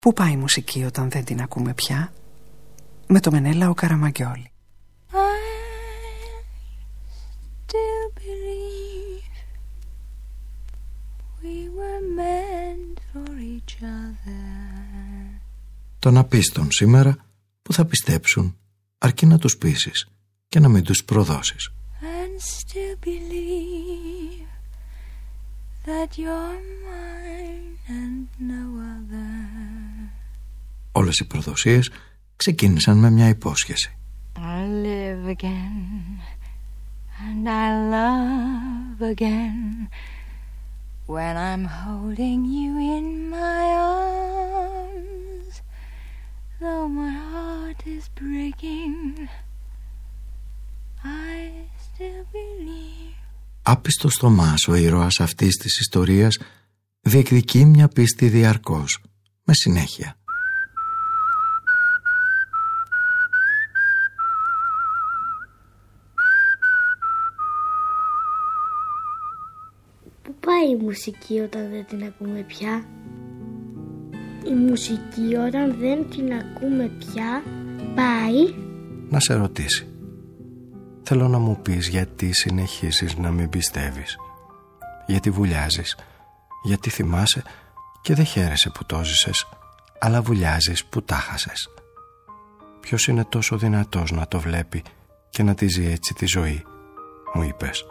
Πού πάει η μουσική όταν δεν την ακούμε πια? Με το Μενέλαο Καραμαγκιόλη. Το να πεις τον σήμερα που θα πιστέψουν, αρκεί να τους πείσεις και να μην τους προδώσεις. Όλες οι προδοσίες ξεκίνησαν με μια υπόσχεση. I live again and I love again when I'm holding you in my arms, though my heart is breaking, I still believe. Άπιστος Θωμάς, ο ήρωας αυτής της ιστορίας, διεκδικεί μια πίστη διαρκώς, με συνέχεια. Πού πάει η μουσική όταν δεν την ακούμε πια? Η μουσική όταν δεν την ακούμε πια πάει να σε ρωτήσει. Θέλω να μου πεις γιατί συνεχίζεις να μην πιστεύεις. Γιατί βουλιάζεις. Γιατί θυμάσαι και δεν χαίρεσαι που το ζήσες, αλλά βουλιάζεις που τα χάσες. Ποιος είναι τόσο δυνατός να το βλέπει και να τη ζει έτσι τη ζωή, μου είπες.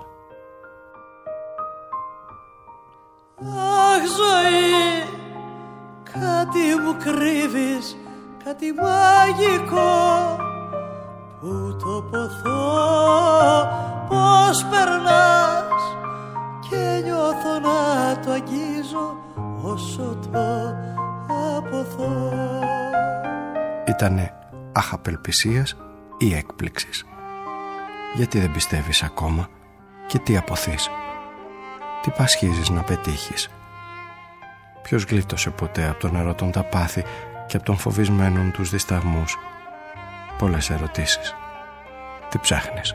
Αχ ζωή, κάτι μου κρύβεις, κάτι μαγικό, που το ποθώ, πως περνάς και νιώθω να το αγγίζω όσο το αποθώ. Ήτανε αχ απελπισίας ή έκπληξης? Γιατί δεν πιστεύεις ακόμα και τι αποθείς? Τι πασχίζεις να πετύχεις? Ποιος γλίτωσε ποτέ από τον ερωτών τα πάθη και από τον φοβισμένον τους δισταγμούς? Πολλές ερωτήσεις. Τι ψάχνεις?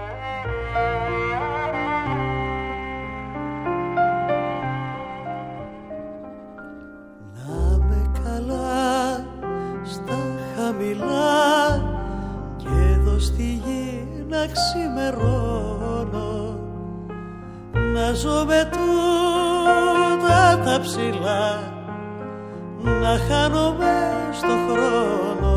Να με καλά στα χαμηλά και εδώ στη γη να ξημερώνω, να ζω με τούτα τα ψηλά, να χάνομαι στο χρόνο,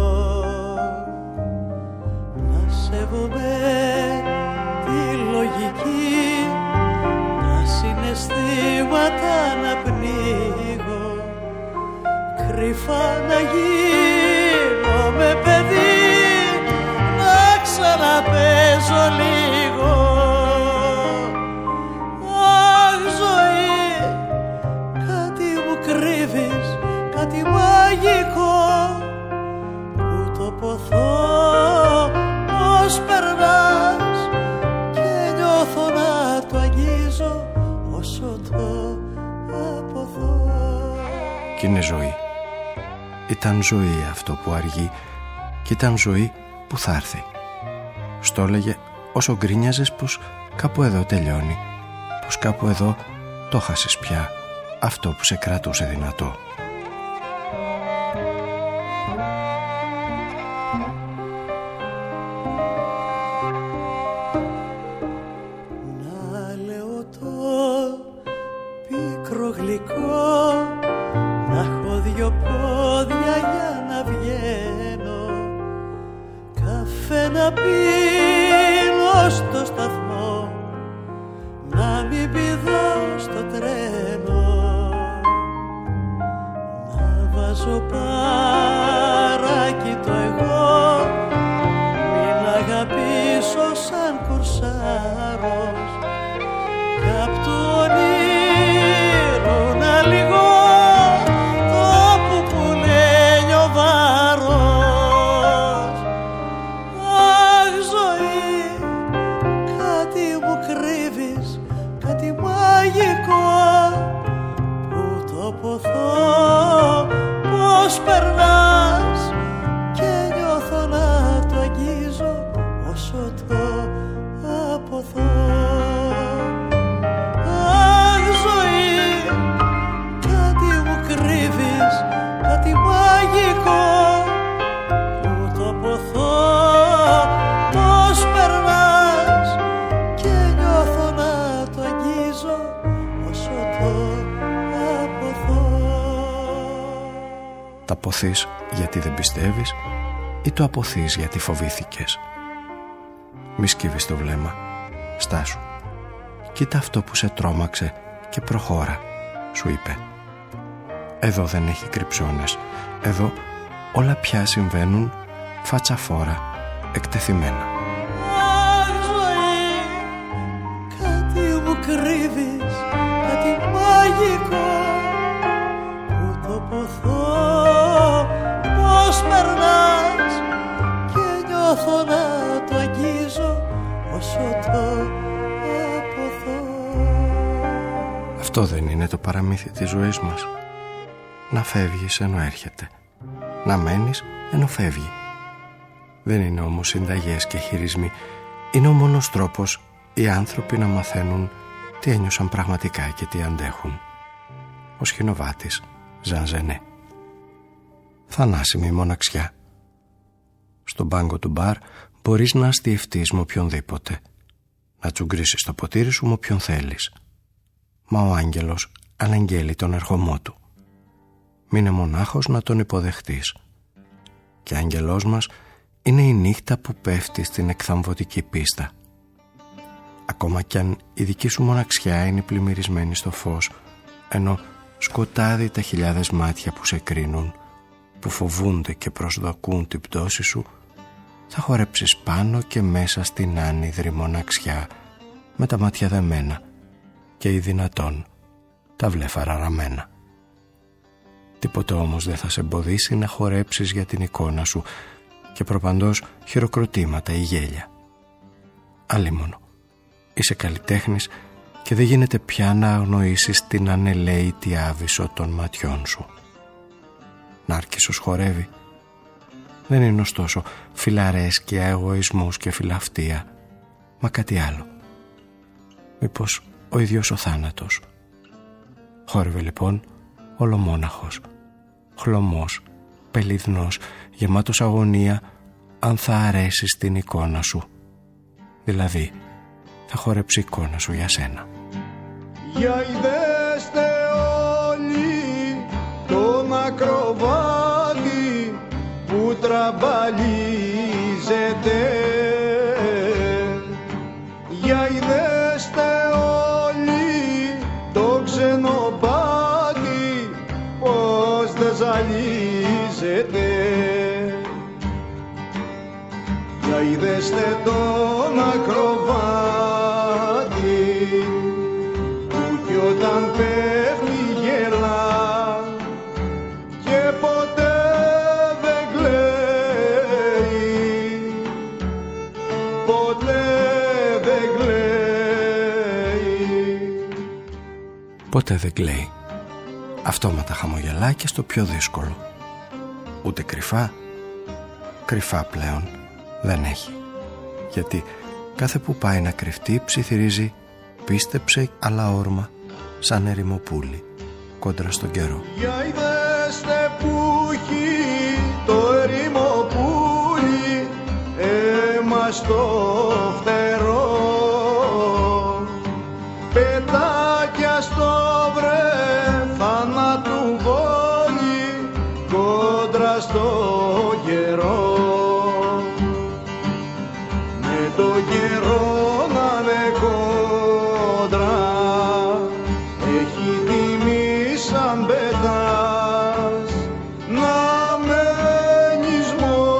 να σέβομαι τη λογική, τα συναισθήματα να πνίγω, κρυφά να γίνομαι παιδί, να ξαναπέζω λίγο. Κάτι μαγικό, που το ποθώ, πως περνάς και νιώθω να το αγγίζω όσο το αποθώ. Κι είναι ζωή. Ήταν ζωή αυτό που αργεί και ήταν ζωή που θα έρθει. Στο έλεγε όσο γκρίνιαζες πως κάπου εδώ τελειώνει, πως κάπου εδώ το χάσες πια αυτό που σε κρατούσε δυνατό. Να λέω το πίκρο γλυκό, να έχω δυο πόδια για να βγαίνω, καφέ να πίνω στο σταθμό, να μην πηδώ στο τρένο, να βάζω παράκι το εγώ, μην αγαπήσω σαν κουρσάρος, κι απ' το όνειρο να λυγώ το που λέει ο βάρος. Αχ ζωή, κάτι μου κρύβεις, κάτι μαγικό, που το ποθώ, πως περνάς και νιώθω να το αγγίζω όσο το αποθώ. Αχ ζωή, κάτι μου κρύβεις, κάτι μαγικό, Τα ποθείς γιατί δεν πιστεύεις ή το αποθείς γιατί φοβήθηκες? Μη σκύβεις το βλέμμα, στάσου. Κοίτα αυτό που σε τρόμαξε και προχώρα, σου είπε. Εδώ δεν έχει κρυψώνες. Εδώ όλα πια συμβαίνουν φατσαφόρα, εκτεθειμένα. Αχ, ζωή, κάτι μου κρύβεις, κάτι μαγικό. Πού το ποθώ, πώς περνάς, και νιώθω να το αγγίζω όσο το αποθώ. Αυτό δεν είναι το παραμύθι της ζωής μας? Να φεύγεις ενώ έρχεται, να μένεις ενώ φεύγει. Δεν είναι όμως συνταγές και χειρισμοί. Είναι ο μόνος τρόπος οι άνθρωποι να μαθαίνουν τι ένιωσαν πραγματικά και τι αντέχουν. Ο Σχοινοβάτης, Ζαν Ζενέ. Θανάσιμη μοναξιά. Στον πάγκο του μπαρ μπορείς να αστιευτείς με οποιονδήποτε, να τσουγκρίσεις το ποτήρι σου με όποιον θέλεις. Μα ο άγγελος αναγγέλει τον ερχομό του. Μείνε μονάχος να τον υποδεχτείς. Και άγγελός μας είναι η νύχτα που πέφτει στην εκθαμβωτική πίστα. Ακόμα κι αν η δική σου μοναξιά είναι πλημμυρισμένη στο φως, ενώ σκοτάδι τα χιλιάδες μάτια που σε κρίνουν, που φοβούνται και προσδοκούν την πτώση σου, θα χορέψεις πάνω και μέσα στην άνυδρη μοναξιά, με τα μάτια δεμένα και ή δυνατόν τα βλέφαρα ραμμένα. Τίποτε όμως δεν θα σε εμποδίσει να χορέψεις για την εικόνα σου και προπαντός χειροκροτήματα ή γέλια. Αλίμονο, είσαι καλλιτέχνης και δεν γίνεται πια να αγνοήσεις την ανελαίητη άβυσσο των ματιών σου. Νάρκισσος χορεύει. Δεν είναι ωστόσο φιλαρέσκεια, εγωισμούς και φιλαυτία, μα κάτι άλλο. Μήπως ο ίδιος ο θάνατος? Χόρευε λοιπόν ολομόναχος, χλωμός, πελιδνός, γεμάτος αγωνία, αν θα αρέσεις την εικόνα σου. Δηλαδή θα χορέψει η εικόνα σου για σένα. Για είδεστε όλοι τον ακροβάτη που τραμπαλίζεται. Για είδεστε όλοι το ξενοπάτη πως δεν ζαλίζεται. Για είδεστε τον ακροβάτη που κι όταν πέφτει γελά και ποτέ δεν κλαίει, ποτέ δεν κλαίει. Ποτέ δεν κλαίει. Αυτόματα χαμογελά και στο πιο δύσκολο. Ούτε κρυφά, κρυφά πλέον δεν έχει. Γιατί κάθε που πάει να κρυφτεί ψιθυρίζει «Πίστεψε αλλά όρμα σαν ερημοπούλι κόντρα στον καιρό». Για είδεστε που έχει το ερημοπούλι αίμα στο φτερό, πετάκια στο βρε θανάτου βόλι κόντρα στο καιρό. Με το καιρό να είναι κόντρα έχει τιμή σαν πετάς να μένεις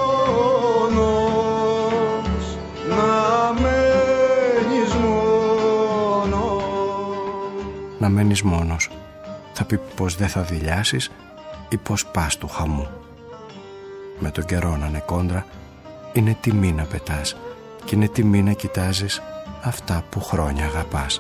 μόνος, να μένεις μόνος. Να μένεις μόνος θα πει πως δεν θα δειλιάσεις ή πως πας του χαμού. Με τον καιρό να είναι κόντρα είναι τιμή να πετάς και είναι τιμή να κοιτάζεις αυτά που χρόνια αγαπάς.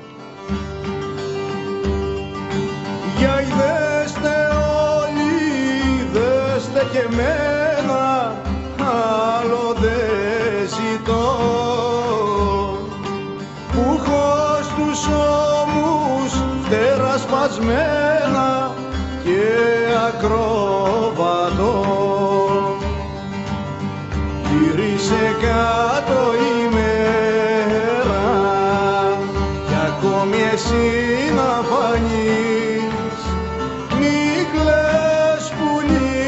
Για είδεστε όλοι, δέστε και εμένα, άλλο δεν ζητώ, που έχω στους ώμους φτερά σπασμένα και ακροβατώ. Γύρισε κάτω η μέρα κι ακόμη εσύ να φανείς, μη κλαις πουλί,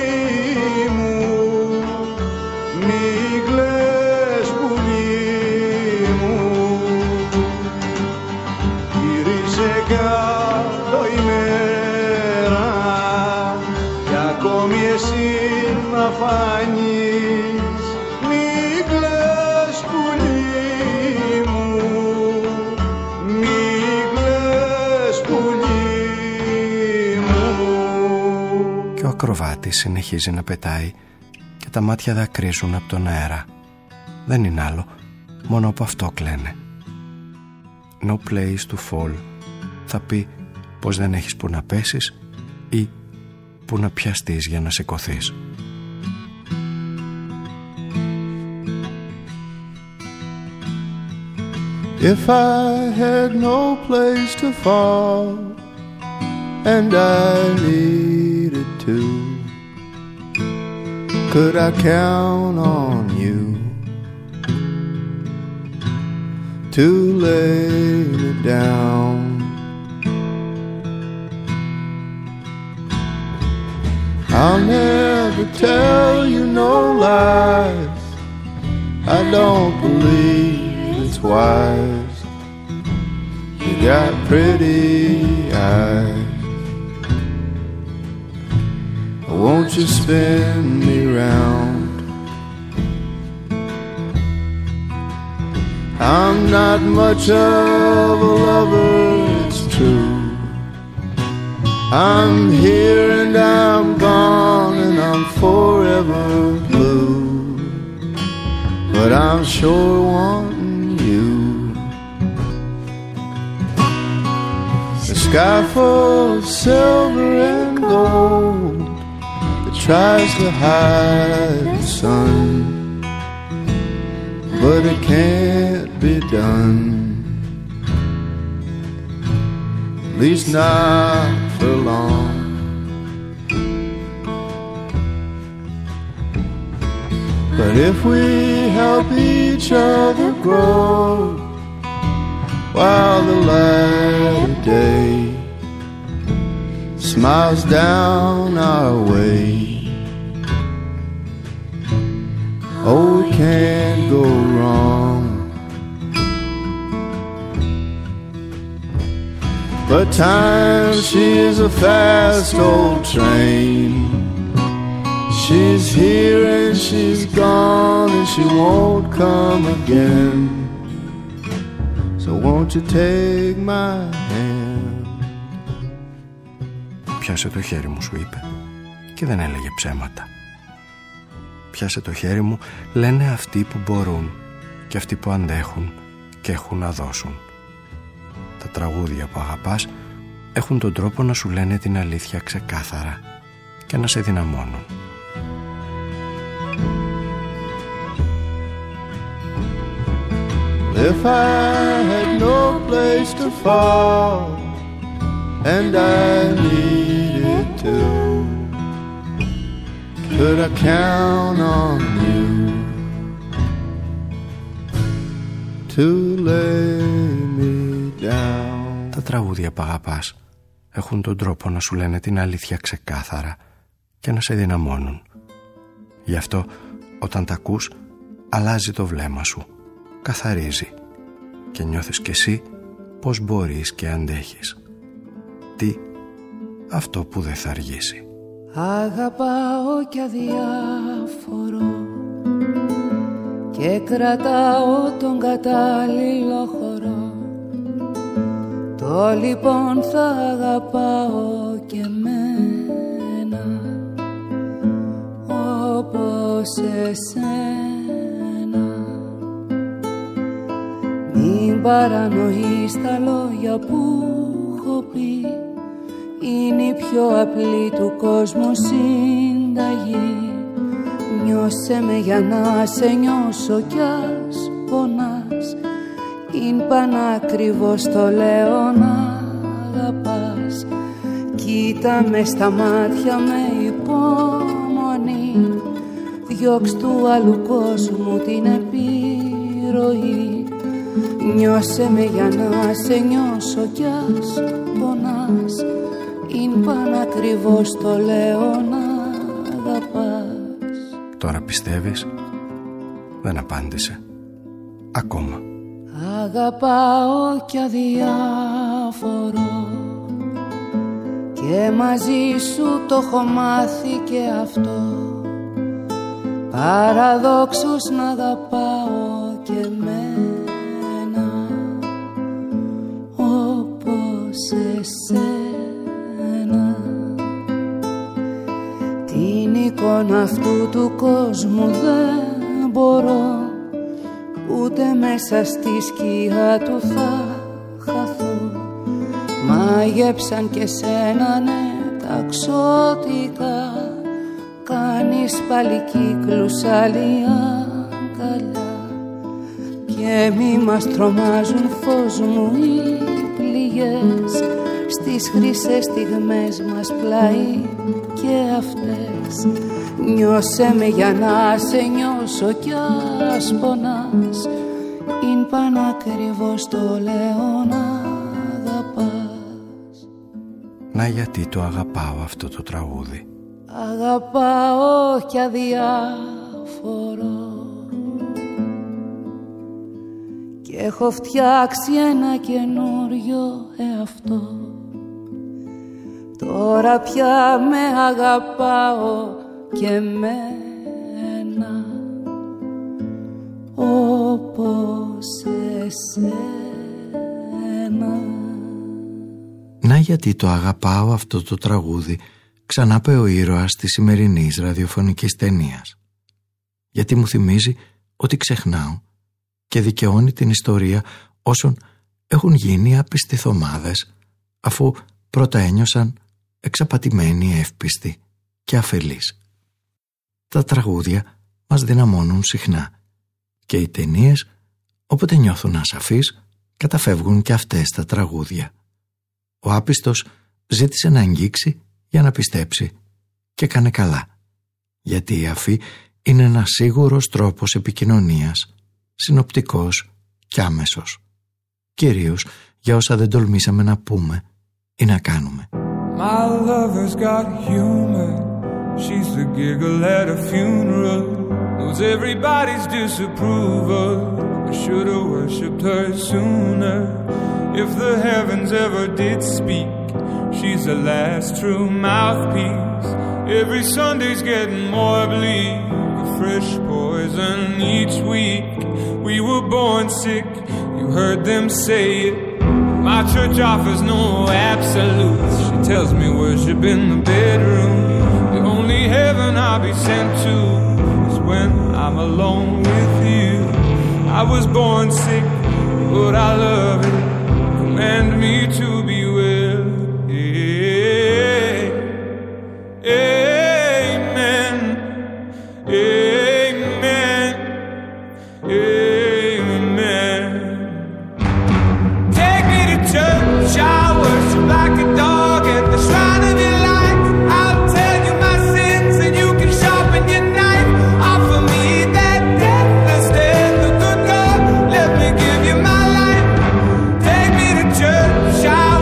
μη εσύ να φανείς, μη κλαις πουλί μου, μη κλαις πουλί μου. Και ο ακροβάτης συνεχίζει να πετάει και τα μάτια δακρύζουν από τον αέρα. Δεν είναι άλλο, μόνο από αυτό κλαίνε. No place to fall θα πει πως δεν έχεις που να πέσεις ή που να πιαστείς για να σηκωθείς. If I had no place to fall and I needed to, could I count on you to lay me down? I'll never tell you no lies, I don't believe it's wise. You got pretty eyes, won't you spin me round? I'm not much of a lover, it's true. I'm here and I'm gone and I'm forever blue, but I'm sure wanting you. A sky full of silver and gold that tries to hide the sun, but it can't be done, at least not for long. But if we help each other grow while the light of day smiles down our way, oh, we can't go wrong. But time, she is a fast old train. She's here and she's gone and she won't come again. So won't you take my hand? Πιάσε το χέρι μου, σου είπε, και δεν έλεγε ψέματα. Πιάσε το χέρι μου, λένε αυτοί που μπορούν και αυτοί που αντέχουν και έχουν να δώσουν. Τα τραγούδια που αγαπάς έχουν τον τρόπο να σου λένε την αλήθεια ξεκάθαρα και να σε δυναμώνουν. If I had no place to fall and I needed to, could I count on you to lay me down? Τα τραγούδια που αγαπάς έχουν τον τρόπο να σου λένε την αλήθεια ξεκάθαρα και να σε δυναμώνουν. Γι' αυτό όταν τα ακούς αλλάζει το βλέμμα σου, καθαρίζει και νιώθεις κι εσύ πως μπορείς και αντέχεις. Τι? Αυτό που δεν θα αργήσει. Αγαπάω κι αδιάφορο και κρατάω τον κατάλληλο χώρο. Το λοιπόν θα αγαπάω και μένα όπως εσένα. Μην παρανοείς τα λόγια που έχω πει, είναι η πιο απλή του κόσμου συνταγή. Νιώσε με για να σε νιώσω κι ας πονάς, είναι πανάκριβος το λέω να αγαπάς. Κοίτα με στα μάτια με υπομονή, διώξ' του άλλου κόσμου την επιρροή. Νιώσε με για να σε νιώσω κι ας πονάς, είναι πανακριβώς το λέω να αγαπάς. Τώρα πιστεύεις? Δεν απάντησε. Ακόμα. Αγαπάω κι αδιάφορο και μαζί σου το έχω μάθει και αυτό, παραδόξως να αγαπάω και εμένα όπως εσένα. Την εικόνα αυτού του κόσμου δεν μπορώ, ούτε μέσα στη σκιά του θα χαθώ. Μάγεψαν και σένα ναι τα ξώτικα, κάνεις πάλι κύκλους άλλη αγκαλιά. Και μη μας τρομάζουν φως μου οι πληγές, στις χρυσές στιγμές μας πλάι και αυτές. Νιώσε με για να σε νιώσω κι ας πονάς, ειν πανακριβώς το λέω να αγαπάς. Να γιατί το αγαπάω αυτό το τραγούδι. Αγαπάω κι αδιάφορο και έχω φτιάξει ένα καινούριο εαυτό. Τώρα πια με αγαπάω και εμένα όπως εσένα. Να γιατί το αγαπάω αυτό το τραγούδι, ξανάπε ο ήρωας της σημερινής ραδιοφωνικής ταινίας. Γιατί μου θυμίζει ότι ξεχνάω και δικαιώνει την ιστορία όσων έχουν γίνει άπιστοι θωμάδες, αφού πρώτα ένιωσαν εξαπατημένοι, εύπιστοι και αφελείς. Τα τραγούδια μας δυναμώνουν συχνά και οι ταινίες, όποτε νιώθουν ασαφείς, καταφεύγουν και αυτές τα τραγούδια. Ο άπιστος ζήτησε να αγγίξει για να πιστέψει και κάνε καλά, γιατί η αφή είναι ένας σίγουρος τρόπος επικοινωνίας, συνοπτικός και άμεσος, κυρίως για όσα δεν τολμήσαμε να πούμε ή να κάνουμε. My lover's got humor, she's the giggle at a funeral, knows everybody's disapproval. I should have worshipped her sooner. If the heavens ever did speak, she's the last true mouthpiece. Every Sunday's getting more bleak, a fresh poison each week. We were born sick, you heard them say it. My church offers no absolutes. She tells me worship in the bedroom. The only heaven I'll be sent to is when I'm alone with you. I was born sick, but I love it. Command me to be well. Amen. Amen. Amen. Take me to church, I worship like a dog at the shrine of your light. I'll tell you my sins and you can sharpen your knife. Offer me that deathless death, the good God, let me give you my life. Take me to church, I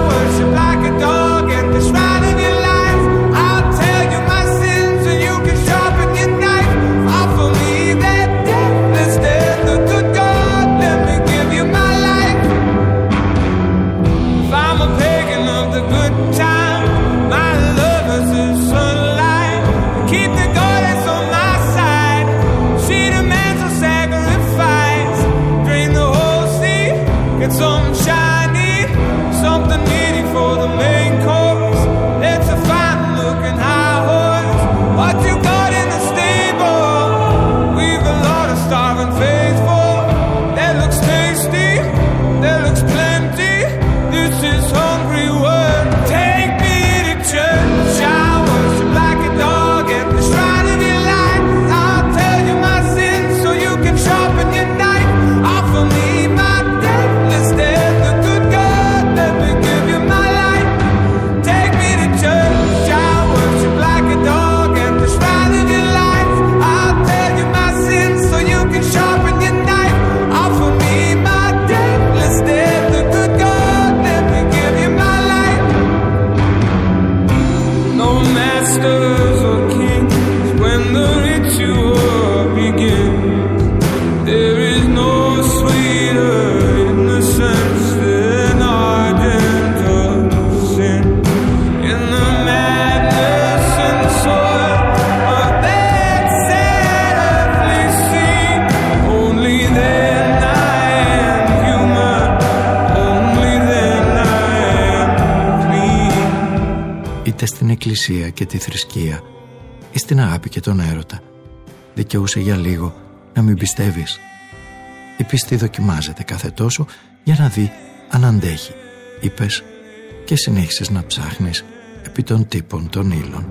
εκκλησία και τη θρησκεία ή στην αγάπη και τον έρωτα, δικαιούσε για λίγο να μην πιστεύεις. Η πίστη δοκιμάζεται κάθε τόσο για να δει αν αντέχει, είπες, και συνέχισες να ψάχνεις επί των τύπων των ύλων.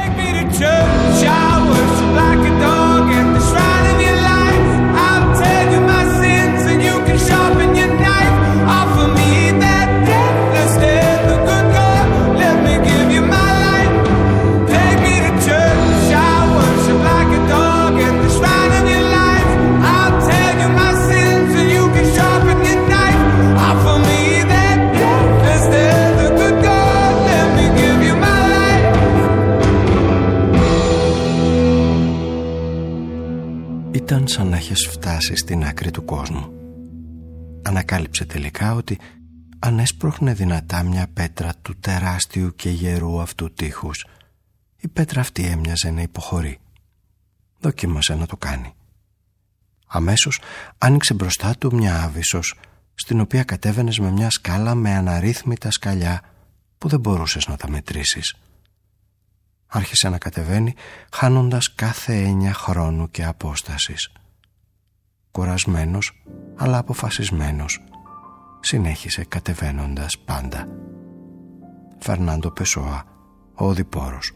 Ήταν σαν να έχεις φτάσει στην άκρη του κόσμου. Ανακάλυψε τελικά ότι αν έσπροχνε δυνατά μια πέτρα του τεράστιου και γερού αυτού τείχους, η πέτρα αυτή έμοιαζε να υποχωρεί. Δοκίμασε να το κάνει. Αμέσως άνοιξε μπροστά του μια άβυσσος, στην οποία κατέβαινες με μια σκάλα με αναρρύθμιτα σκαλιά που δεν μπορούσες να τα μετρήσεις. Άρχισε να κατεβαίνει χάνοντας κάθε έννοια χρόνου και απόστασης. Κουρασμένος αλλά αποφασισμένος, συνέχισε κατεβαίνοντας πάντα. Φερνάντο Πεσόα, ο οδηπόρος.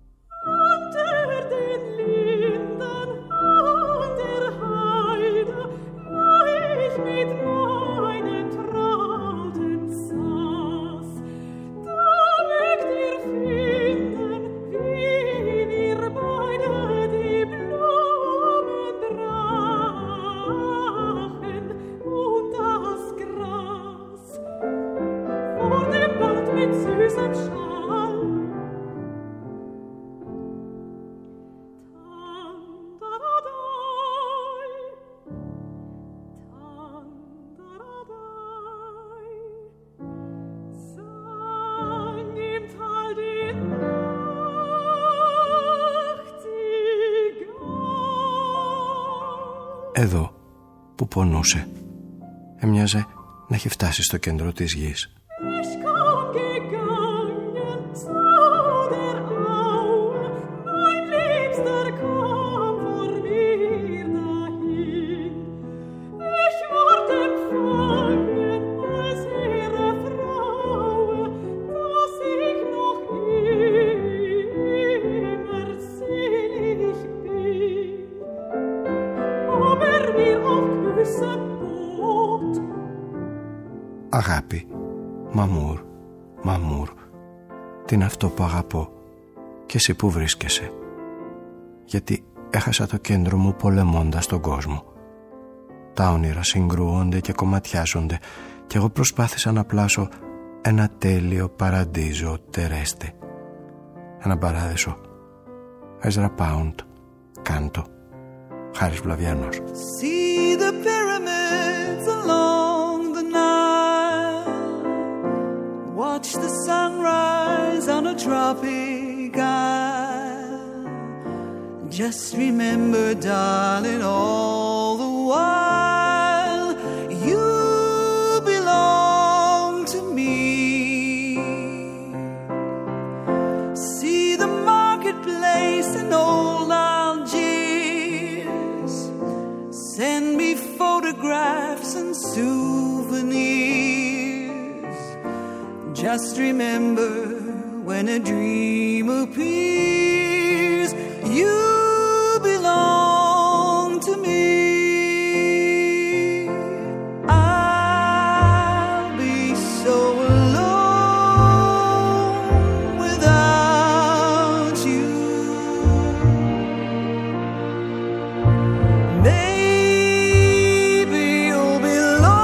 Εδώ που πονούσε, έμοιαζε να έχει φτάσει στο κέντρο της γης. Αγάπη, μαμούρ, μαμούρ, τι είναι αυτό που αγαπώ και εσύ που βρίσκεσαι? Γιατί έχασα το κέντρο μου πολεμώντας τον κόσμο. Τα όνειρα συγκρούονται και κομματιάζονται και εγώ προσπάθησα να πλάσω ένα τέλειο παραντίζο τερέστε. Ένα παράδεισο. Έζρα Πάουντ, Κάντο, Χάρης Βλαβιανός. See the pyramids along the Nile. Watch the sunrise on a tropic isle. Just remember, darling, all the while you belong to me. See the marketplace in old Algiers. Send me photographs and souvenirs. Just remember, when a dream appears, you belong to me. I'll be so alone without you. Maybe you'll be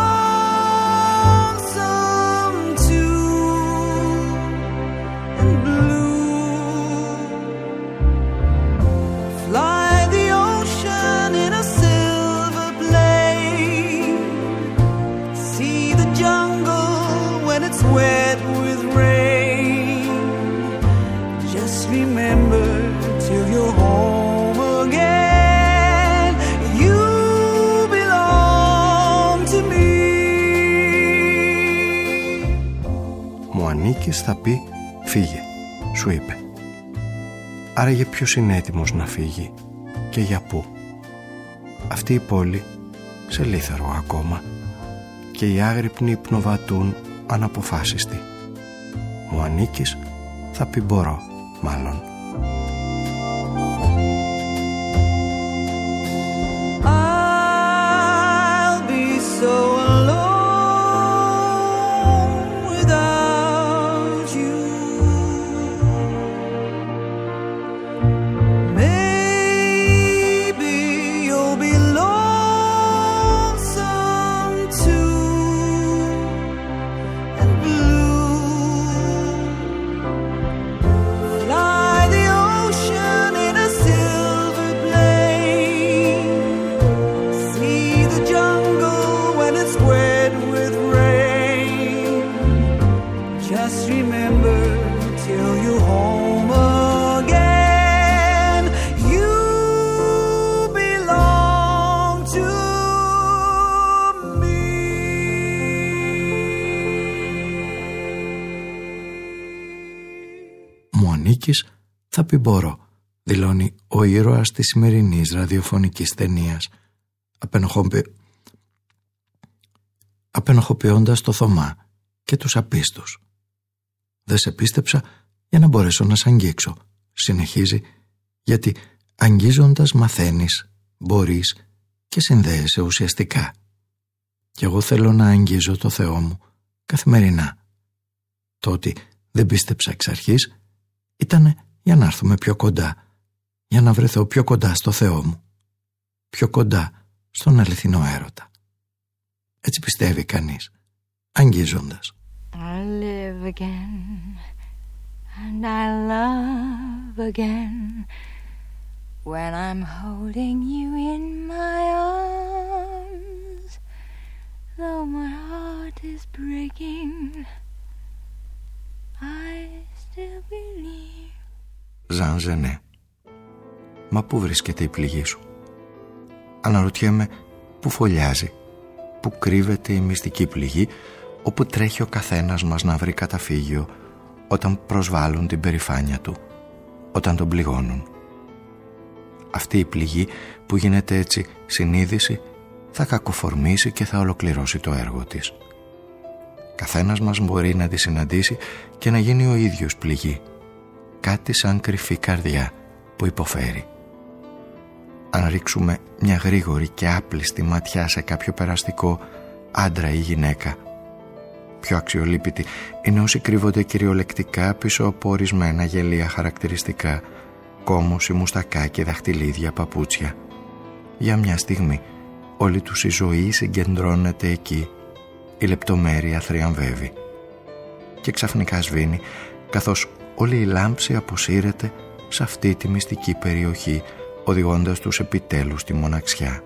lonesome too, and blue. Fly the ocean in a silver plane. See the jungle when it's wet with rain. Just remember, till you're home again, you belong to me. Μου ανήκεις, θα πει, φύγε, σου είπε. Άραγε ποιος είναι έτοιμος να φύγει και για πού? Αυτή η πόλη σε λίθαρο ακόμα και οι άγρυπνοι υπνοβατούν αναποφάσιστοι. Μου ανήκεις, θα πει μπορώ μάλλον. I'll be so alone without you. Maybe you'll be lonesome too and blue. Fly the ocean in a silver plane. See the jungle when it's wet with rain. Just remember till you're home again, you belong to me. Μου ανήκεις, θα πει μπορώ, δηλώνει ο ήρωας της σημερινής ραδιοφωνικής ταινίας, απενοχοποιώντας το Θωμά και τους απίστους. Δεν σε πίστεψα για να μπορέσω να σ' αγγίξω, συνεχίζει, γιατί αγγίζοντας μαθαίνεις, μπορείς και συνδέεσαι ουσιαστικά. Κι εγώ θέλω να αγγίζω το Θεό μου καθημερινά. Το ότι δεν πίστεψα εξ αρχής ήτανε για να έρθουμε πιο κοντά, για να βρεθώ πιο κοντά στο Θεό μου, πιο κοντά στον αληθινό έρωτα. Έτσι πιστεύει κανείς, αγγίζοντας. I live again and I love again when I'm holding you in my arms, though my heart is breaking, I still believe. Ζαν Ζενέ. Μα πού βρίσκεται η πληγή σου? Αναρωτιέμαι πού φωλιάζει, πού κρύβεται η μυστική πληγή, όπου τρέχει ο καθένας μας να βρει καταφύγιο όταν προσβάλλουν την περηφάνεια του, όταν τον πληγώνουν. Αυτή η πληγή που γίνεται έτσι συνείδηση θα κακοφορμήσει και θα ολοκληρώσει το έργο της. Καθένας μας μπορεί να τη συναντήσει και να γίνει ο ίδιος πληγή, κάτι σαν κρυφή καρδιά που υποφέρει. Αν ρίξουμε μια γρήγορη και άπλιστη ματιά σε κάποιο περαστικό άντρα ή γυναίκα, πιο αξιολύπητοι είναι όσοι κρύβονται κυριολεκτικά πίσω από ορισμένα γελία χαρακτηριστικά, κόμμωση, μουστακά και δαχτυλίδια παπούτσια. Για μια στιγμή όλη τους η ζωή συγκεντρώνεται εκεί, η λεπτομέρεια θριαμβεύει και ξαφνικά σβήνει, καθώς όλη η λάμψη αποσύρεται σε αυτή τη μυστική περιοχή, οδηγώντας τους επιτέλους στη μοναξιά.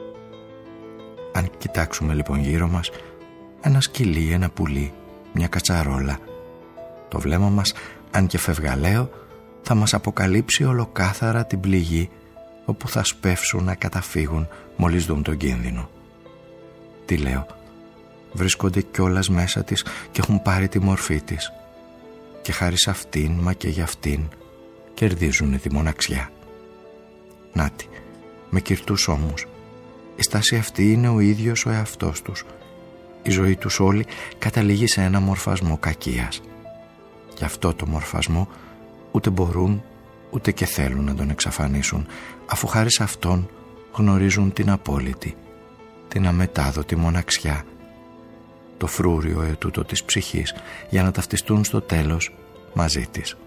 Αν κοιτάξουμε λοιπόν γύρω μας, ένα σκυλί, ένα πουλί, μια κατσαρόλα, το βλέμμα μας, αν και φευγαλαίο, θα μας αποκαλύψει ολοκάθαρα την πληγή όπου θα σπεύσουν να καταφύγουν μόλις δουν τον κίνδυνο. Τι λέω, βρίσκονται κιόλας μέσα της και έχουν πάρει τη μορφή της και χάρη σε αυτήν, μα και για αυτήν, κερδίζουν τη μοναξιά. Νάτι, με κυρτούς ώμους, η στάση αυτή είναι ο ίδιος ο εαυτός τους. Η ζωή τους όλη καταλήγει σε ένα μορφασμό κακίας. Και αυτό το μορφασμό ούτε μπορούν ούτε και θέλουν να τον εξαφανίσουν, αφού χάρη σε αυτόν γνωρίζουν την απόλυτη, την αμετάδοτη μοναξιά, το φρούριο ετούτο της ψυχής, για να ταυτιστούν στο τέλος μαζί της.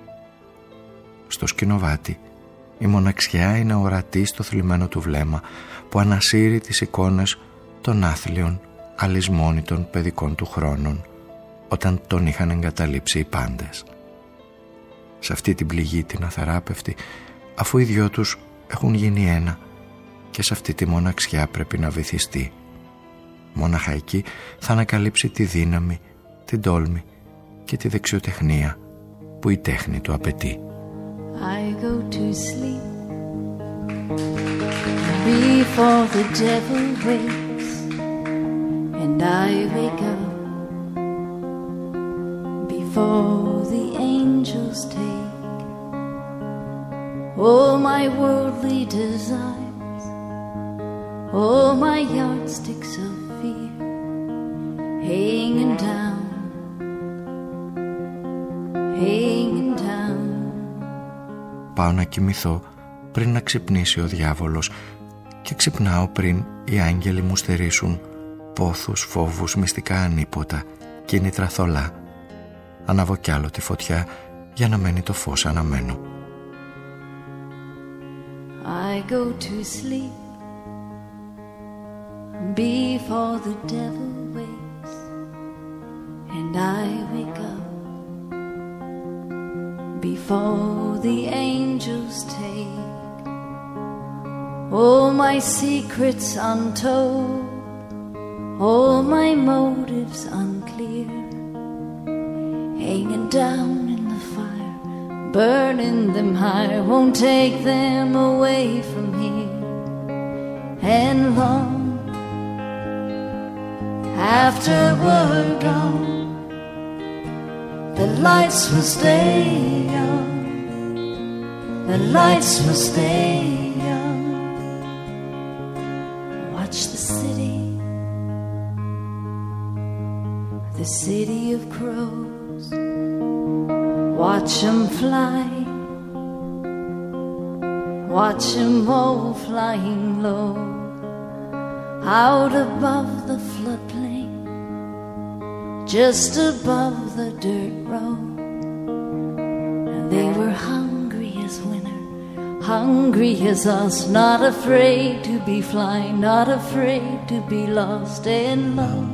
Στο σκηνοβάτι η μοναξιά είναι ορατή στο θλιμμένο του βλέμμα που ανασύρει τις εικόνες των άθλιων αλυσμόνητων παιδικών του χρόνων, όταν τον είχαν εγκαταλείψει οι πάντες. Σε αυτή την πληγή την αθαράπευτη, αφού οι δυο τους έχουν γίνει ένα, και σε αυτή τη μοναξιά πρέπει να βυθιστεί. Μόναχα εκεί θα ανακαλύψει τη δύναμη, την τόλμη και τη δεξιοτεχνία που η τέχνη του απαιτεί. I go to sleep before the devil wakes, and I wake up before the angels take all my worldly desires, all my yardsticks of fear, hanging down, hanging down. Πάω να κοιμηθώ πριν να ξυπνήσει ο διάβολος και ξυπνάω πριν οι άγγελοι μου στερήσουν πόθους, φόβους, μυστικά ανίποτα, κίνητρα θολά. Αναβώ κι άλλο τη φωτιά για να μένει το φως αναμένο. I go to sleep before the devil wakes, and I wake up before the angels take all my secrets untold, all my motives unclear, hanging down in the fire, burning them higher, won't take them away from here. And long after we're gone, the lights will stay on, the lights will stay on. Watch the city of crows, watch 'em fly, watch 'em all flying low, out above the floodplain, just above the dirt road. And they were hungry as winter, hungry as us, not afraid to be flying, not afraid to be lost and lost.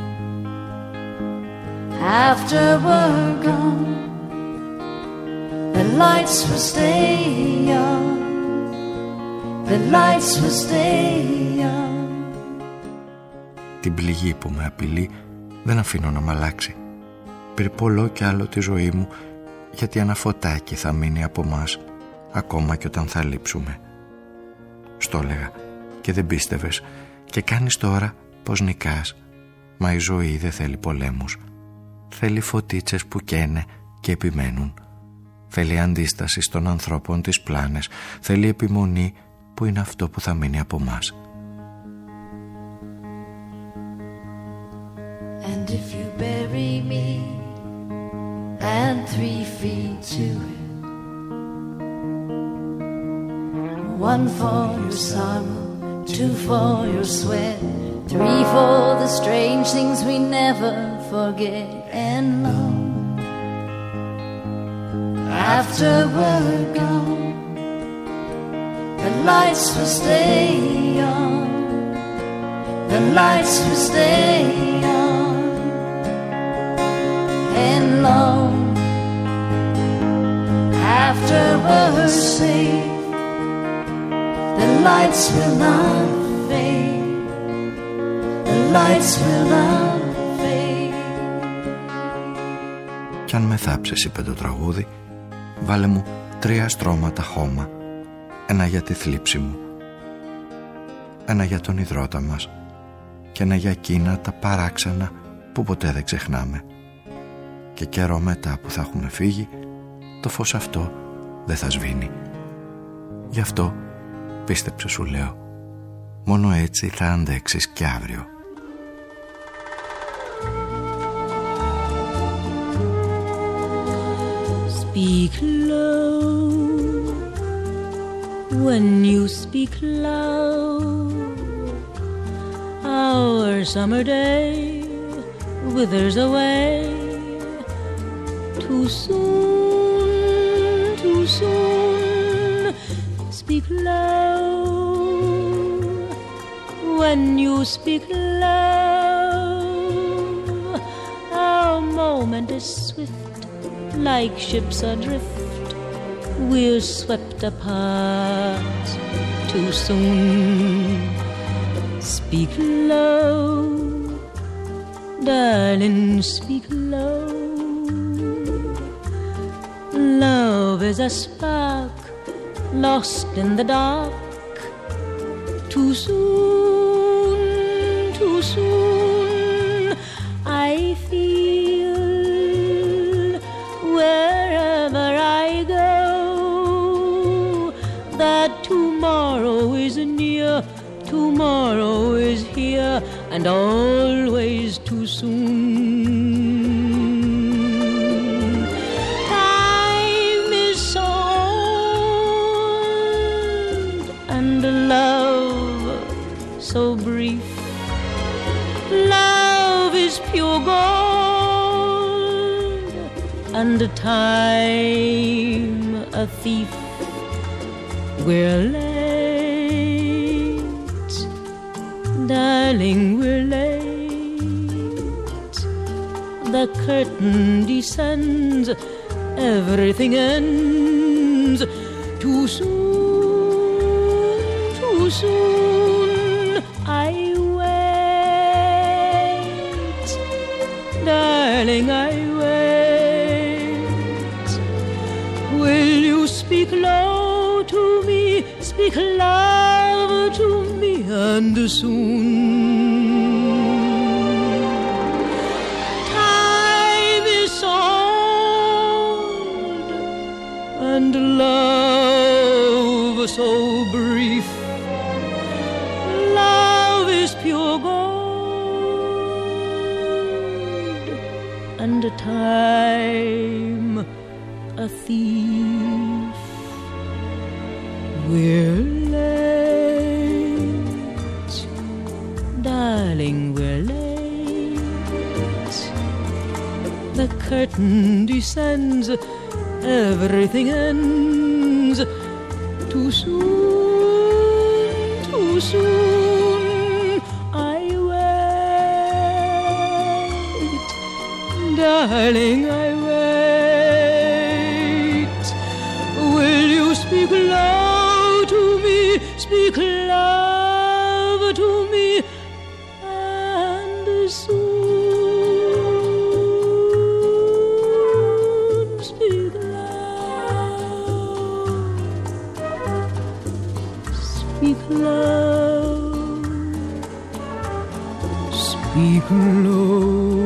After we're gone, the lights will stay on, the lights will stay on. Την πληγή που με απειλεί δεν αφήνω να μ' αλλάξει. Πυρπολώ κι άλλο τη ζωή μου, γιατί ένα φωτάκι θα μείνει από μας, ακόμα κι όταν θα λείψουμε. Στο έλεγα και δεν πίστευες και κάνεις τώρα πως νικάς. Μα η ζωή δεν θέλει πολέμους. Θέλει φωτίτσες που καίνε και επιμένουν. Θέλει αντίσταση των ανθρώπων τις πλάνες. Θέλει επιμονή που είναι αυτό που θα μείνει από μας. And if you bury me and 3 feet to it, 1 for your sorrow, 2 for your sweat, 3 for the strange things we never forget. And long after we're gone, the lights will stay on, the lights will stay on. And long after we're safe, the lights will not fade, the lights will not fade. Κι αν με θάψεις, είπε το τραγούδι, βάλε μου 3 στρώματα χώμα. Ένα για τη θλίψη μου, ένα για τον ιδρώτα μας και ένα για εκείνα τα παράξενα που ποτέ δεν ξεχνάμε. Και καιρό μετά που θα έχουμε φύγει, το φως αυτό δεν θα σβήνει. Γι' αυτό πίστεψε, σου λέω, μόνο έτσι θα αντέξεις κι αύριο. Speak low when you speak loud. Our summer day withers away too soon, too soon. Speak low when you speak low. Our moment is swift, like ships adrift, we're swept apart too soon. Speak low, darling, speak low. Love is a spark lost in the dark. Too soon, too soon. I feel wherever I go is near, tomorrow is here, and always too soon. Time is old, and love so brief. Love is pure gold, and time a thief. We're late, darling, we're late. The curtain descends, everything ends. Too soon, too soon. I wait, darling, I wait. Will you speak low to me, speak love to me, and soon. Time is old, and love so brief. Love is pure gold, and time a thief. We're late, darling, we're late. The curtain descends, everything ends. Too soon, too soon. I wait, darling, I wait. Will you speak loud to me, speak love to me, and soon. Speak loud, speak loud, speak low.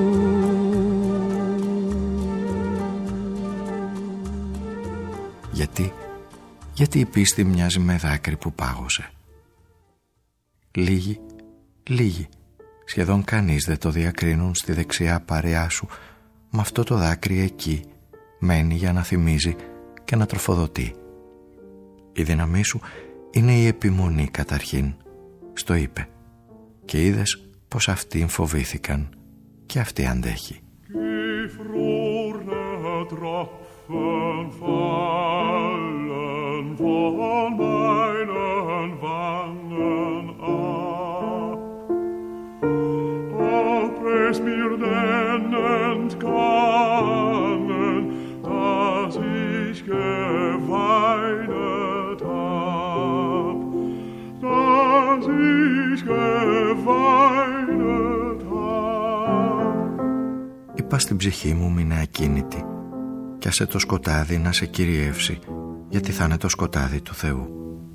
Γιατί η πίστη μοιάζει με δάκρυ που πάγωσε. Λίγοι, λίγοι, σχεδόν κανείς δεν το διακρίνουν στη δεξιά παρεά σου, με αυτό το δάκρυ εκεί μένει για να θυμίζει και να τροφοδοτεί. Η δύναμή σου είναι η επιμονή καταρχήν, στο είπε, και είδες πως αυτοί φοβήθηκαν και αυτή αντέχει. Von meinen Wangen ab, ob es mir denn entgangen, dass ich geweinet hab, dass ich geweinet hab. Είπα στην ψυχή μου μείνε ακίνητη κι άσε το σκοτάδι να σε κυριεύσει, γιατί θα είναι το σκοτάδι του Θεού.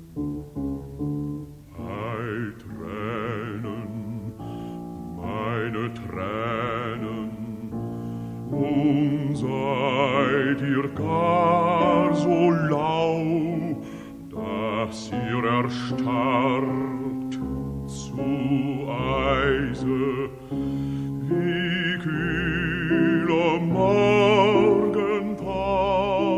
Meine Tränen, und seid ihr gar so lau, dass ihr erstarrt zu Eise, wie kühler Morgentau.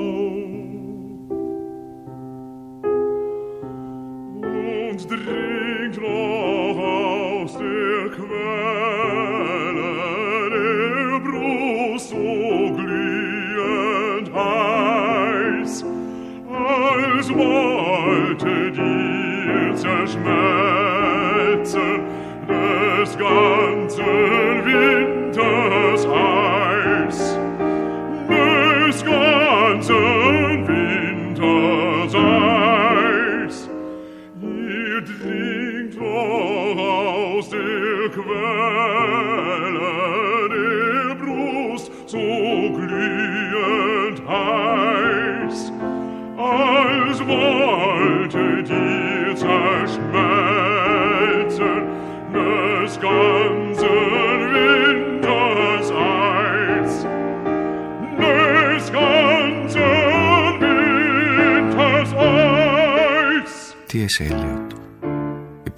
Und dringt noch aus der Quelle der Brust so glühend heiß, als wollte dir zerschmelzen des ganzen Winters Eis, des ganzen Winters Eis. Ihr dringt noch aus der Quelle der Brust so glühend heiß, als wollte dir zerschmelzen des ganzen Winters Eis, des ganzen Winters Eis. T.S. Eliot.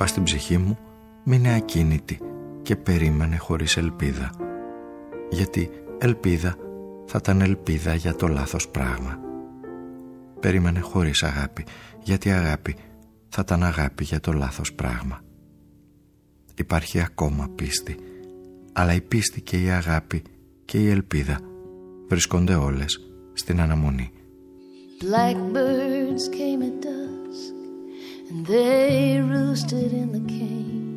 Είπα στην ψυχή μου, μείνε ακίνητη και περίμενε χωρίς ελπίδα. Γιατί ελπίδα θα ήταν ελπίδα για το λάθος πράγμα. Περίμενε χωρίς αγάπη, γιατί αγάπη θα ήταν αγάπη για το λάθος πράγμα. Υπάρχει ακόμα πίστη, αλλά η πίστη και η αγάπη και η ελπίδα βρίσκονται όλες στην αναμονή. Blackbirds came at dusk and they roosted in the cane,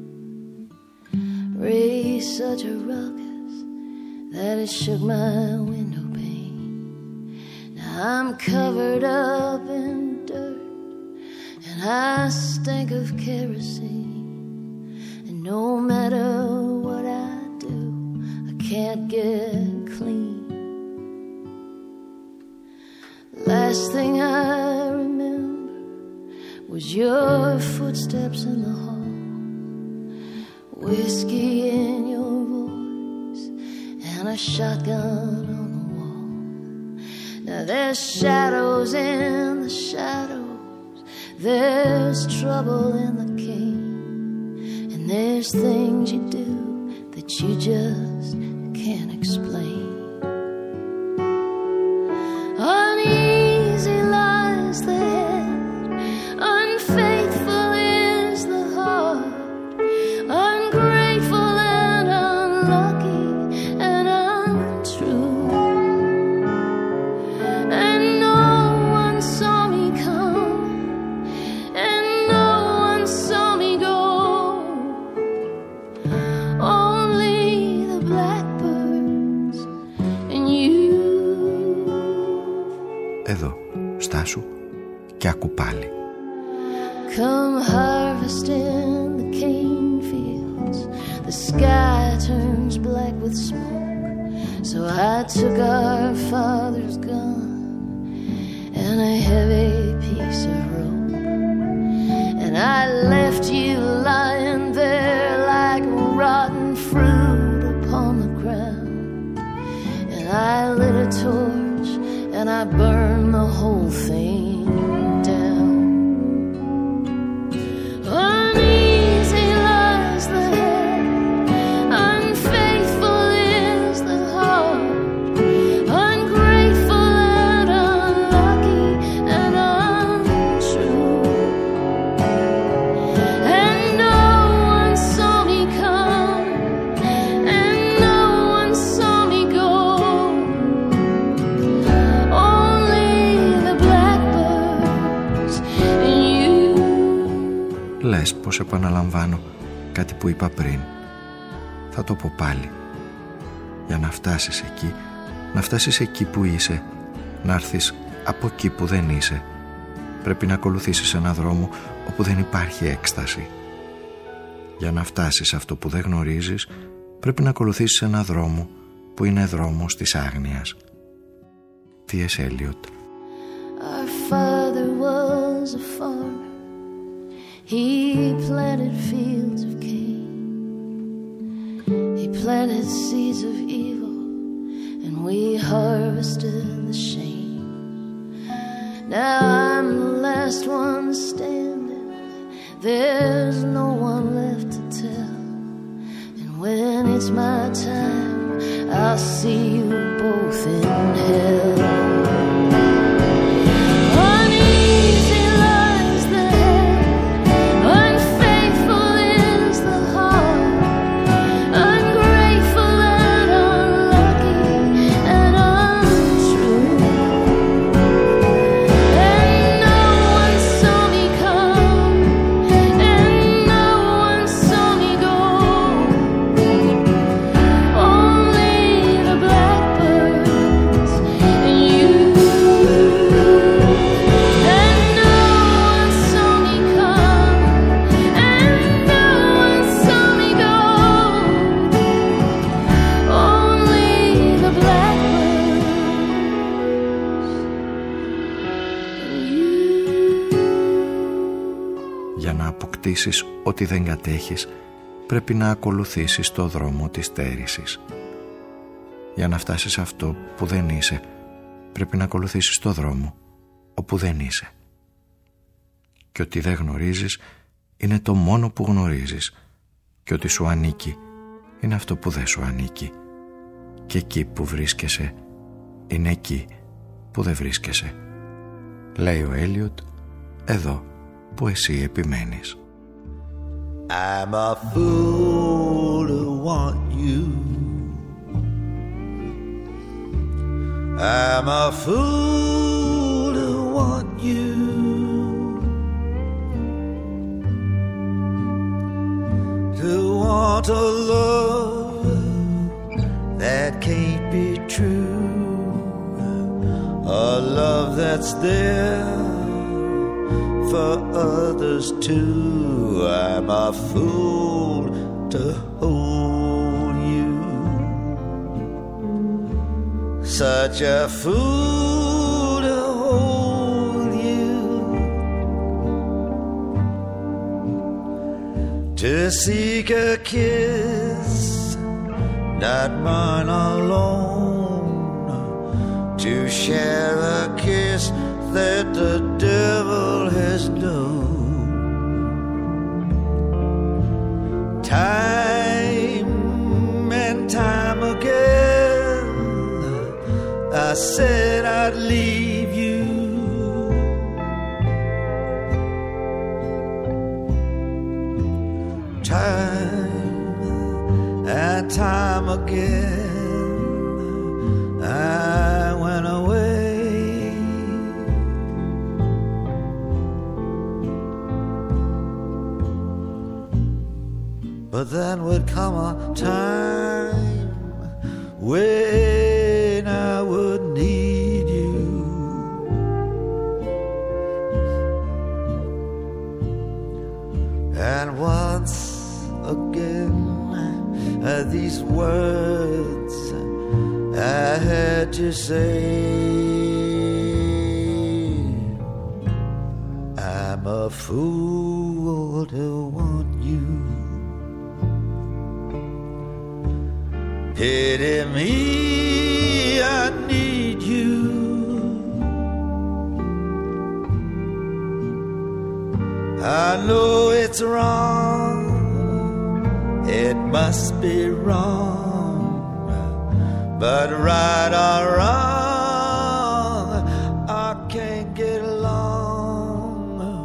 raised such a ruckus that it shook my window pane. Now I'm covered up in dirt and I stink of kerosene, and no matter what I do, I can't get clean. Last thing I remember was your footsteps in the hall, whiskey in your voice, and a shotgun on the wall. Now there's shadows in the shadows, there's trouble in the cane, and there's things you do that you just can't explain. Uneasy lies the head, unfaithful is the heart, ungrateful and unlucky and untrue. And no one saw me come, and no one saw me go. Only the blackbirds and you. Εδώ, στάσου και άκου πάλι. Come harvest in the cane fields, the sky turns black with smoke. So I took our father's gun and a heavy piece of rope, and I left you lying there like rotten fruit upon the ground. And I lit a torch and I burned the whole thing down. Uneasy lies the head, unfaithful is the heart, ungrateful and unlucky and untrue. And no one saw me come, and no one saw me go. Λες πως επαναλαμβάνω κάτι που είπα πριν. Θα το πω πάλι. Για να φτάσεις εκεί, να φτάσεις εκεί που είσαι, να έρθεις από εκεί που δεν είσαι, πρέπει να ακολουθήσεις έναν δρόμο όπου δεν υπάρχει έκσταση. Για να φτάσεις αυτό που δεν γνωρίζεις, πρέπει να ακολουθήσεις έναν δρόμο που είναι δρόμος της άγνοιας. T.S. Eliot. Our father was a farmer. He planted fields of cane. He planted seeds of evil, and we harvested the shame. Now I'm the last one standing. There's no one left to tell. And when it's my time, I'll see you both in hell. Ό,τι δεν κατέχεις, πρέπει να ακολουθήσεις το δρόμο της στέρησης. Για να φτάσεις αυτό που δεν είσαι, πρέπει να ακολουθήσεις το δρόμο όπου δεν είσαι. Και ό,τι δεν γνωρίζεις, είναι το μόνο που γνωρίζεις και ότι σου ανήκει είναι αυτό που δεν σου ανήκει και εκεί που βρίσκεσαι είναι εκεί που δεν βρίσκεσαι. Λέει ο Έλιοτ εδώ που εσύ επιμένεις. I'm a fool to want you. I'm a fool to want you. To want a love that can't be true. A love that's there for others too. I'm a fool to hold you. Such a fool to hold you. To seek a kiss, not mine alone. To share a kiss that the devil has known. Time and time again I said I'd leave you. Time and time again I went away. But then would come a time when I would need you. And once again these words I had to say. I'm a fool to want you. Pity me, I need you. I know it's wrong, it must be wrong, but right or wrong, I can't get along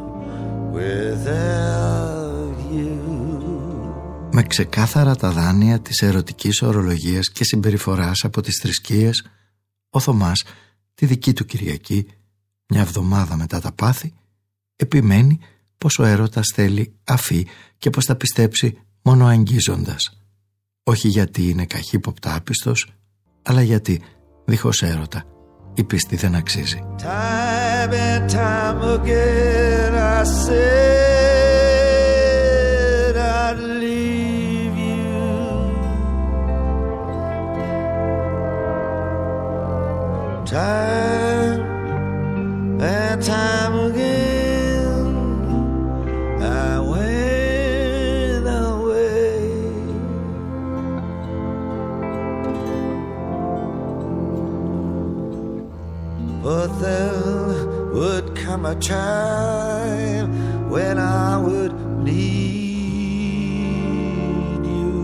without you. Με ξεκάθαρα τα δάνεια της ερωτικής ορολογίας και συμπεριφοράς από τις θρησκείες, ο Θωμάς τη δική του Κυριακή, μια εβδομάδα μετά τα πάθη, επιμένει πως ο έρωτας θέλει αφή και πως θα πιστέψει μόνο αγγίζοντας. Όχι γιατί είναι καχύποπτα άπιστος, αλλά γιατί δίχως έρωτα η πίστη δεν αξίζει. Time and time again I said I'd leave you. Time and time again I went away. But there would come a time when I would need you.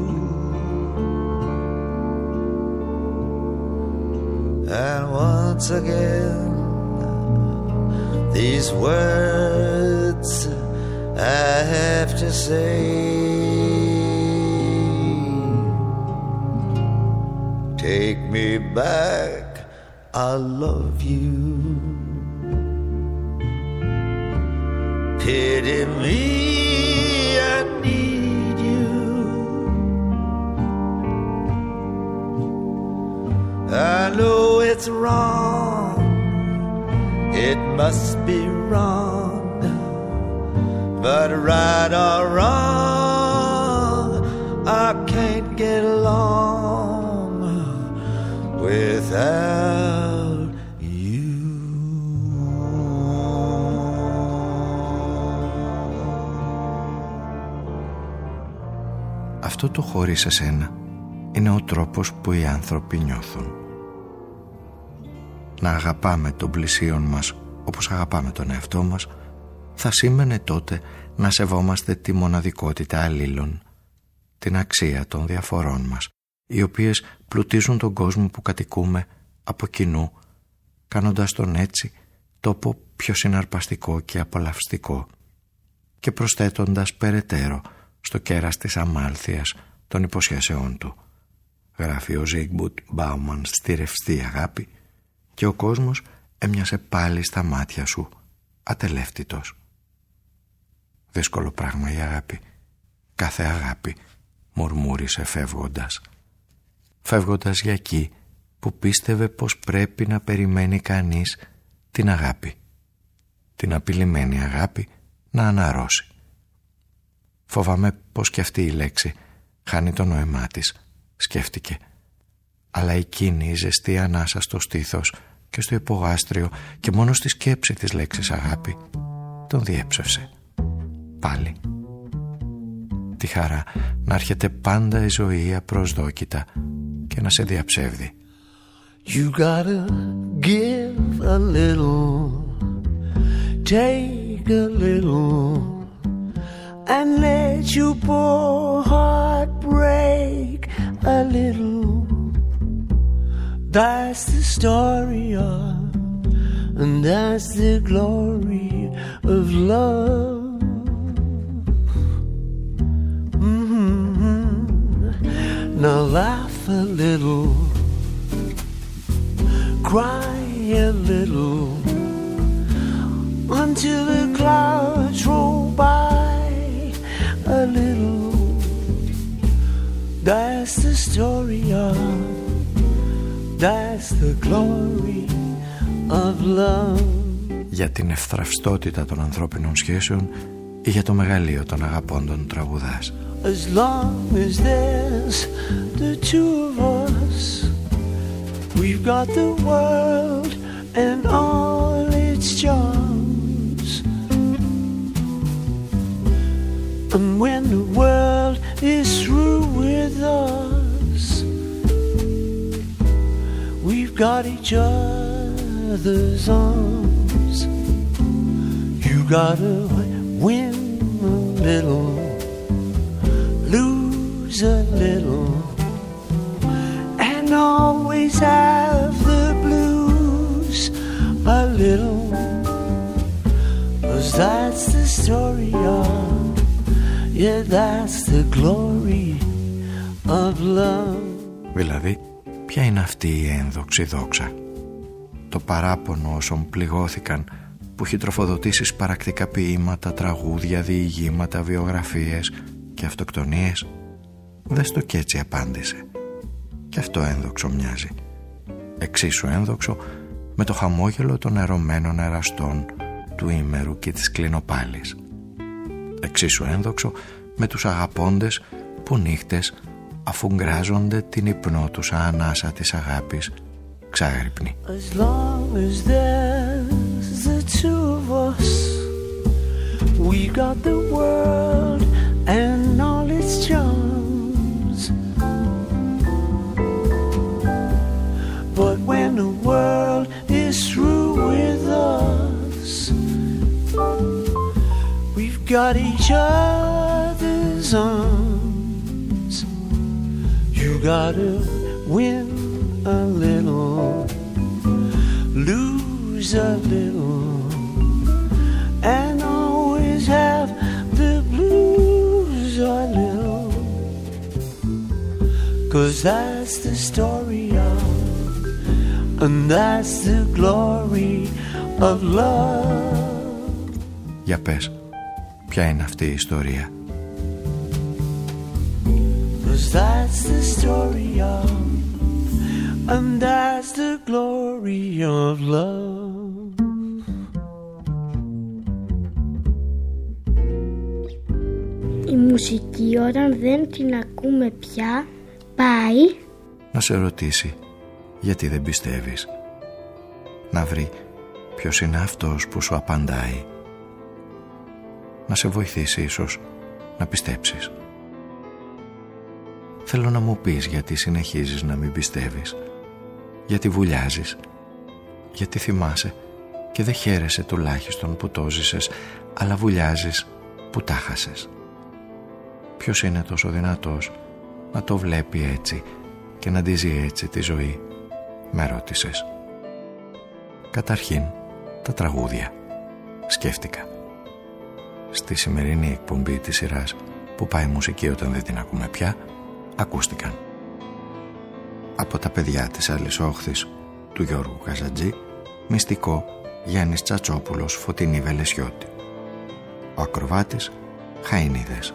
And once again these words I have to say. Take me back, I love you. Pity me, I need you. I know it's wrong, it must be wrong, but right or wrong, I can't get along without you. Αυτό το χωρίς εσένα είναι ο τρόπος που οι άνθρωποι νιώθουν. Να αγαπάμε τον πλησίον μας όπως αγαπάμε τον εαυτό μας θα σήμαινε τότε να σεβόμαστε τη μοναδικότητα αλλήλων, την αξία των διαφορών μας, οι οποίες πλουτίζουν τον κόσμο που κατοικούμε από κοινού, κάνοντας τον έτσι τόπο πιο συναρπαστικό και απολαυστικό και προσθέτοντας περαιτέρω στο κέρας της αμάλθειας των υποσχέσεών του. Γράφει ο Ζίγμουντ Μπάουμαν στη ρευστή αγάπη, και ο κόσμος έμοιασε πάλι στα μάτια σου ατελεύτητος. Δύσκολο πράγμα η αγάπη, κάθε αγάπη, μουρμούρισε φεύγοντας για εκεί που πίστευε πως πρέπει να περιμένει κανείς την αγάπη, την απειλημένη αγάπη να αναρρώσει. Φοβάμαι πως και αυτή η λέξη χάνει το νόημά της, σκέφτηκε, αλλά εκείνη η ζεστή ανάσα στο στήθος και στο υπογάστριο και μόνο στη σκέψη της λέξης αγάπη τον διέψευσε. Πάλι. Τη χαρά να έρχεται πάντα η ζωή απροσδόκητα και να σε διαψεύδει. You gotta give a little, take a little, and let your poor heart break a little. That's the story of, and that's the glory of love. Now laugh a little, cry a little, until the clouds roll by a little. That's the story of, that's the glory of love. Για την ευθραυστότητα των ανθρώπινων σχέσεων ή για το μεγαλείο των αγαπώντων τραγουδάς. As long as there's the two of us, we've got the world and all its charms. And when the world is through with us, we've got each other's arms. You gotta win a little, lose a little, and always have the blues a little, 'cause that's the story of, yeah, that's the glory of love. Δηλαδή, ποια είναι αυτή η ένδοξη δόξα? Το παράπονο όσων πληγώθηκαν, που έχει τροφοδοτήσει σπαρακτικά ποίηματα, τραγούδια, διηγήματα, βιογραφίες και αυτοκτονίες? Δες το κι έτσι απάντησε. Και αυτό ένδοξο μοιάζει. Εξίσου ένδοξο με το χαμόγελο των ερωμένων εραστών του ήμερου και της κλινοπάλης. Εξίσου ένδοξο με τους αγαπώντες που νύχτες, αφού γκράζονται την υπνό τους ανάσα της αγάπης, ξάγρυπνοι. As long as there's the two of us, we got the world and all its charms. But when the world is through with us, we've got each other's arms. You gotta win a little, lose a little, and always have the blues a little, 'cause that's the story of, and that's the glory of love. Για πες, ποια είναι αυτή η ιστορία? 'Cause that's the story of, and that's the glory of love. Η μουσική όταν δεν την ακούμε πια πάει να σε ρωτήσει γιατί δεν πιστεύεις, να βρει ποιος είναι αυτός που σου απαντάει, να σε βοηθήσει ίσως να πιστέψεις. Θέλω να μου πεις γιατί συνεχίζεις να μην πιστεύεις, γιατί βουλιάζεις, γιατί θυμάσαι και δεν χαίρεσαι τουλάχιστον που το ζήσες, αλλά βουλιάζεις που τα χάσες. Ποιος είναι τόσο δυνατός να το βλέπει έτσι και να τη ζει έτσι τη ζωή, με ρώτησες. Καταρχήν τα τραγούδια, σκέφτηκα. Στη σημερινή εκπομπή της σειράς που πάει μουσική όταν δεν την ακούμε πια, ακούστηκαν από τα παιδιά της άλλης όχθης του Γιώργου Καζατζή, Μυστικό Γιάννης Τσατσόπουλος, Φωτεινή Βελεσιώτη. Ο ακροβάτης Χαΐνιδες.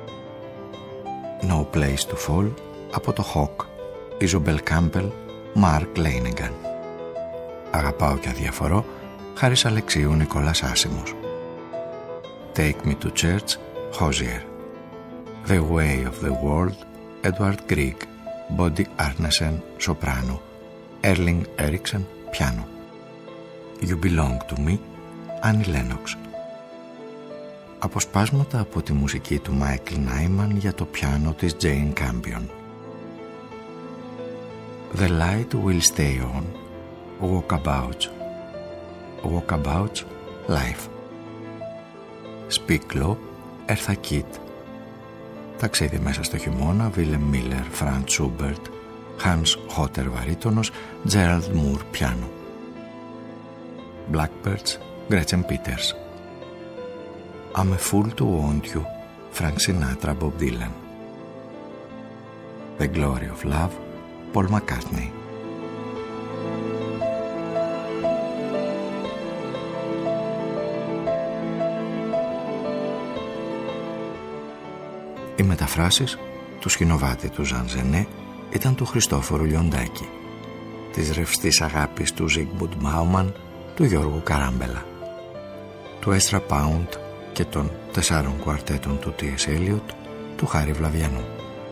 No Place to Fall από το Hawk, Ιζομπέλ Κάμπελ, Μάρκ Λέινεγκαν. Αγαπάω και αδιαφορώ, Χάρης Αλεξίου, Νικόλας Άσημος. Take Me to Church, Hozier. The Way of the World, Edward Grieg, Bodil Arnesen, σοπράνο, Erling Eriksen, πιάνο. You Belong to Me, Annie Lennox. Αποσπάσματα από τη μουσική του Μάικλ Νάιμαν για το πιάνο της Jane Campion. The Light Will Stay On, Walkabouts, Life. Speak Low, Eartha Kitt. Ταξίδι μέσα στο χειμώνα, Βίλεμ Μίλλερ, Φραντ Σούμπερτ, Hans Hotter βαρύτονος, Gerald Moore πιάνο. Blackbirds, Gretchen Peters. I'm a Fool to Want You, Frank Sinatra, Bob Dylan. The Glory of Love, Paul McCartney. Οι μεταφράσεις του σκηνοβάτη του Ζαν Ζενέ ήταν του Χριστόφορου Λιοντάκη, της ρευστής αγάπης του Ζίγμουντ Μπάουμαν, του Γιώργου Καράμπελα, του Έστρα Πάουντ και των 4 κουαρτέτων του T.S. Eliot, του Χάρη Βλαβιανού.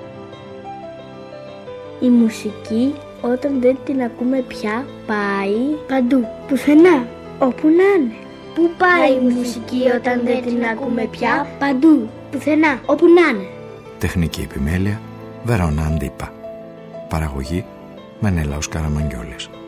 Η μουσική όταν δεν την ακούμε πια πάει παντού, πουθενά, όπου να είναι. Πού πάει η μουσική όταν δεν την ακούμε πια? Παντού, πουθενά, όπου να είναι. Τεχνική επιμέλεια Βερόνα Αντίπα. Παραγωγή Μενέλαος Καραμαγγιόλης.